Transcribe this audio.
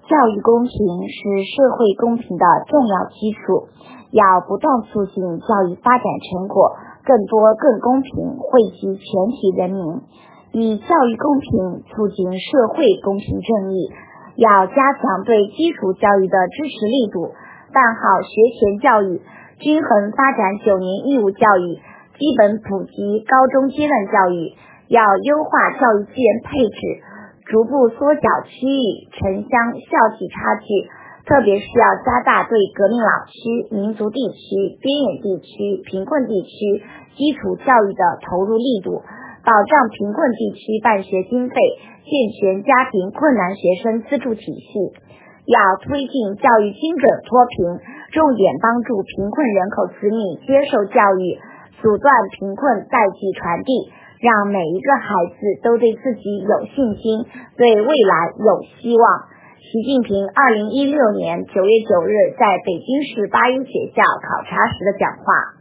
教育公平是社会公平的重要基础，要不断促进教育发展成果更多更公平，惠及全体人民，以教育公平促进社会公平正义。要加强对基础教育的支持力度，办好学前教育，均衡发展9年义务教育，基本普及高中阶段教育。要优化教育资源配置，逐步缩小区域、城乡、校际差距，特别是要加大对革命老区、民族地区、边远地区、贫困地区基础教育的投入力度，保障贫困地区办学经费，健全家庭困难学生资助体系。要推进教育精准脱贫，重点帮助贫困人口子女接受教育，阻断贫困代际传递，让每一个孩子都对自己有信心，对未来有希望。习近平2016年9月9日在北京市8一学校考察时的讲话。